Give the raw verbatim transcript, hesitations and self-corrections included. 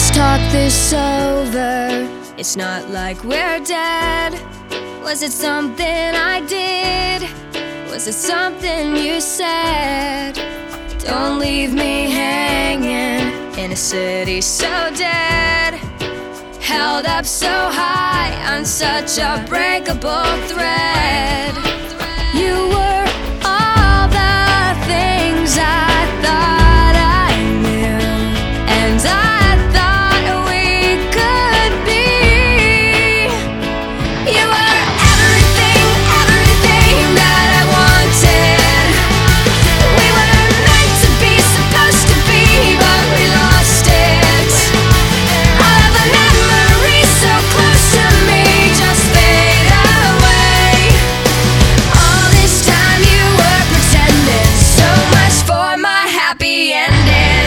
Talk this over. It's not like we're dead. Was it something I did? Was it something you said? Don't leave me hanging in a city so dead, held up so high on such a breakable thread. You were all the things I thought I knew, and I happy ending.